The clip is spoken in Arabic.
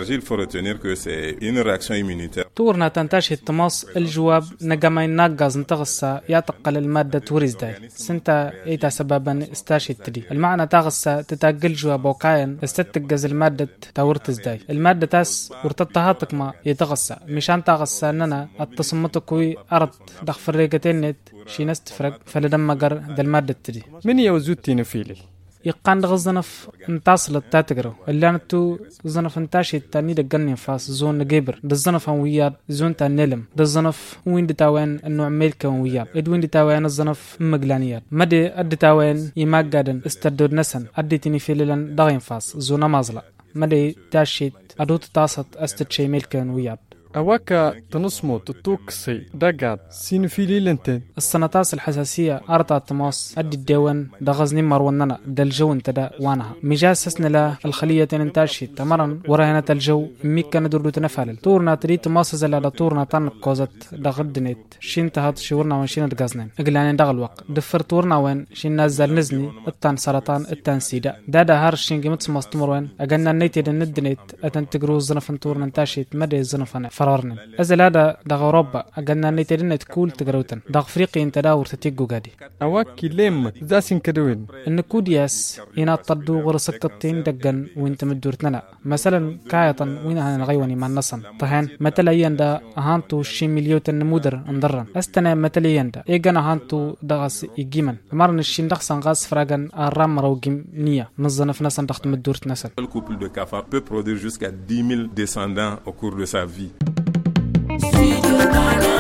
allergies, il faut retenir que c'est une réaction immunitaire. تورنا تنتشي التماس الجواب نجمع النجاز نتغسى يتقل المادة توريز داي سنتا إيتا سببا استاشي تدي المعنى تغسى تتأجل جواب وقاين استتجز المادة تورتز داي المادة تاس ورتطهاتك ما يتغسى مشان تغسى أننا التصمتك وي أرد دخ فريقتين شي نستفرق فلدم مجر دا المادة تدي من يوزوتين فيلي يقان غزنف انتصل التاتجرو اللي انتو زنف انتاشي التاني دقني فاس زون جيبر دزنف وياد زون تانيلم دزنف وين دتاوين انه عميلك وياد ادوين دتاوين الزنف مجلانيات مدي ادتاوين يماجدن استدود نسن اديتني فيلن دغين فاس زون مازلا مدي تاشيت ادوت تاسط استشي ميلك وياد أواكا تنصمو تتوكسي دقات سينفيلي لنتين السنتاس الحساسية أرطا التماس أدي الديوان دغزني مرواننا دالجو انتدا وانها مجاسسنا لا الخلية تنتاشي تمرن وراهنة الجو ميكا ندردو تنفعل تورنا تريد تماسز على تورنا تان كوزت دغدنت شين تهات شورنا وشين دغزنين اقلانين دغ الوقت دفر تورنا وين شين نازل نزني التان سرطان التان سيدا دادا هار شين قيمت سماستمر وين أقلنا نيتي دندنت أتنتقرو الزنفن تورنا انتاشي مدي الزنفن فرارن أزل هذا دغ أوروبا أجلنا نيترين تكول تجروتن دغ أفريقيا انت داور تتيجو قادي أواكي لم زاسين كدوين إن كودياس ينطردو غرسكتين دجن وانت مدورتنا مثلا كايطن وين هنغيوني مع النصن طهن مثلا يندا هانتو شي مليون مودر انضرن استنا مثلا يندا إيجانا هانتو دغس يجيمن مرن الشين دغسن غاز فراجن الرام روجيم نية نزنا في نصن دخت مدورت نسل. Le couple de cafards peut produire jusqu'à 10 000 descendants au cours de sa vie.